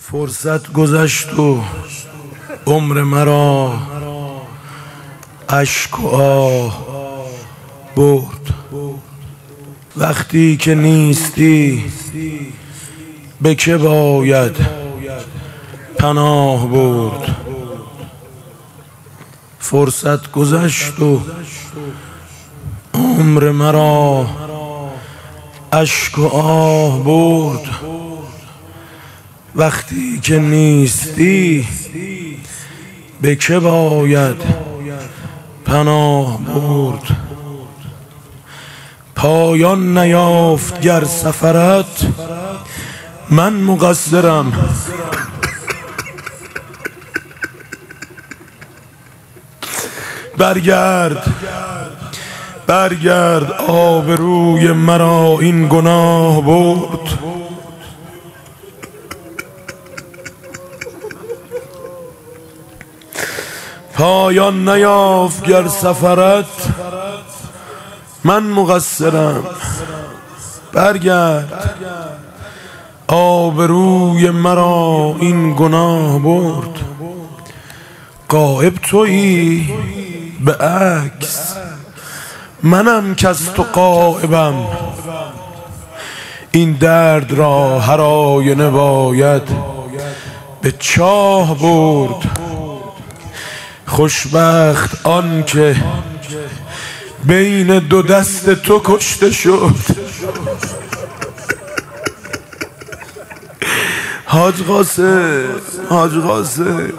فرصت گذشت و عمر مرا اشک و آه برد. وقتی که نیستی به که باید پناه برد. فرصت گذشت و عمر مرا اشک و آه برد. وقتی که نیستی به که باید پناه برد. پایان نیافت گر سفرت من مقصرم. برگرد آبروی مرا این گناه برد. پایان نیافت گر سفرت من مقصرم. برگرد آبروی مرا این گناه برد. غایب تویی به عکس منم کز تو غایبم. این درد را هر آینه باید به چاه برد. خوشبخت آن که بین دو دست تو کشته شد. حاج قاسم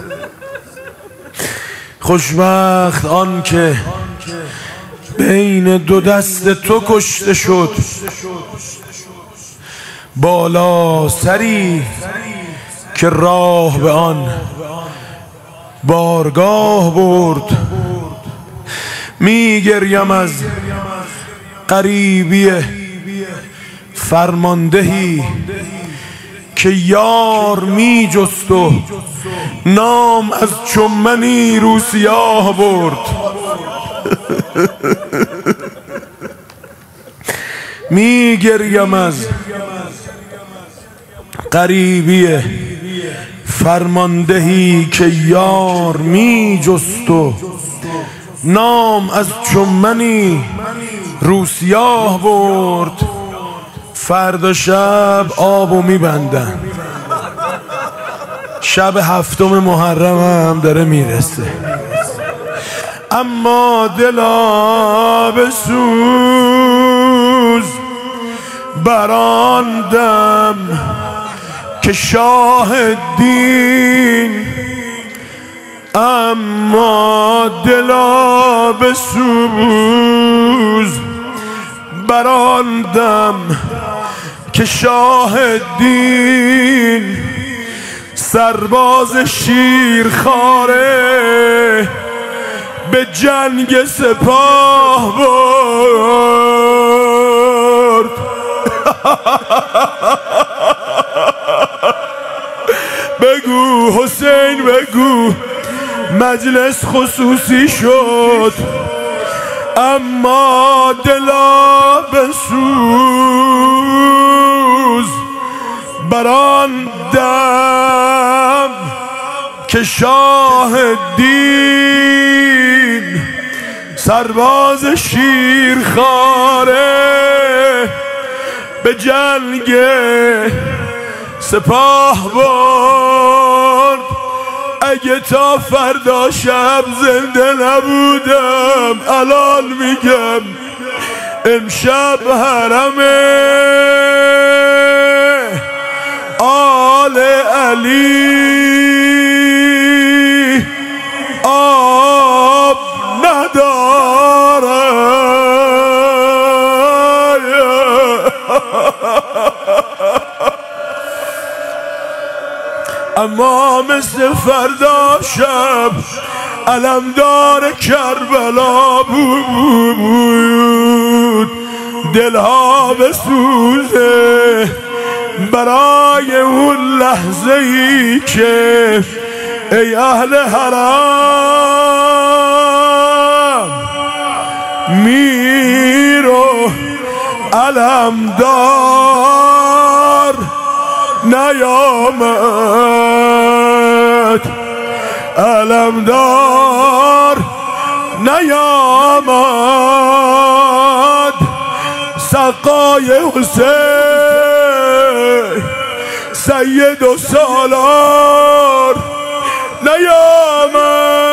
خوشبخت آن که بین دو دست تو کشته شد. بالا سری که راه به آن بارگاه برد. میگریم از غریبی فرماندهی که یار می جست و نام از چمنی رو سیاه برد. میگریم از غریبی فرماندهی که یار می جست و نام از چمنی رو سیاه برد. فردا شب آبو میبندن. شب 7 محرم هم داره میرسه. اما دلا بسوز بران دم که شاهدین. اما دلا بسوز بران دم که شاهدین. سرباز شیرخواره به جنگ سپاه برد. بگو حسین بگو مجلس خصوصی شد. اما دلا بسوز بران دم که شاهدین. سرباز شیرخواره به جنگ سپاه برد. اگه تا فردا شب زنده نبودم الان میگم امشب حرمه آل علی آب نداره. اما مثل فردا شب علمدار کربلا بود. دلها بسوزه برای اون لحظه ای که ای اهل حرم میرو علمدار نیامد، علمدار نیامد، سقای حسین سید و سالار نیامد.